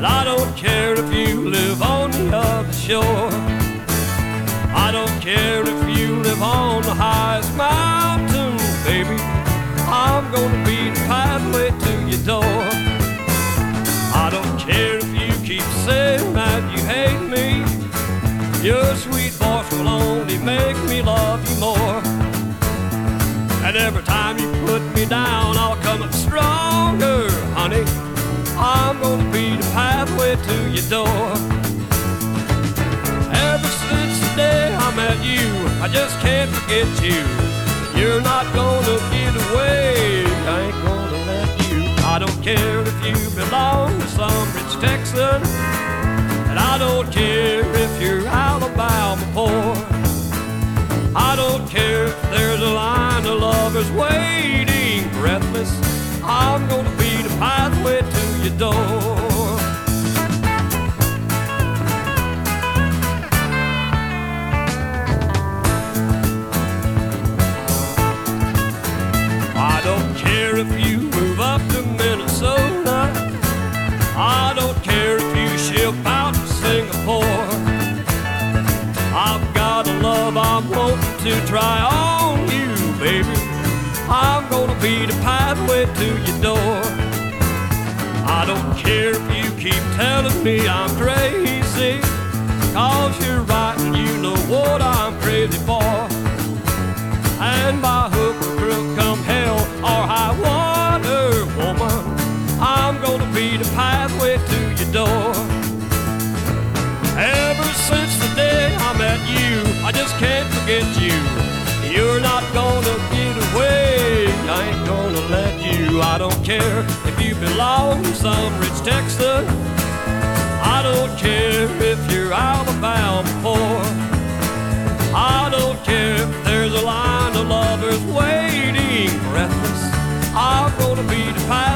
And I don't care if you live on the other shore. I don't care if you live on the highest mountain, baby. I'm gonna be the pathway to your door. I don't care if you keep saying that you hate me. Your sweet voice will only make me love you more. And every time you put me down, I'll come up stronger, honey. I'm gonna be the pathway to your door. Ever since the day I met you, I just can't forget you. You're not gonna get away, I ain't gonna let you. I don't care if you belong to some rich Texan, and I don't care if you're Alabama poor. I don't care if there's a line of lovers waiting breathless. I'm gonna be the pathway to your door. I don't care if you move up to Minnesota. I don't care if you ship out to Singapore. I've got a love I'm wanting to try on you, baby. I'm gonna be the pathway to your door. I don't care if you keep telling me I'm crazy, 'cause you're right and you know what I'm crazy for. And by hook or crook, come hell or high water, woman, I'm gonna be the pathway to your door. Ever since the day I met you, I just can't forget you. You're not gonna get away, I ain't gonna let you. I don't care if you belong to some rich Texan. I don't care if you're Alabama poor. I don't care if there's a line of lovers waiting breathless. I'm gonna be the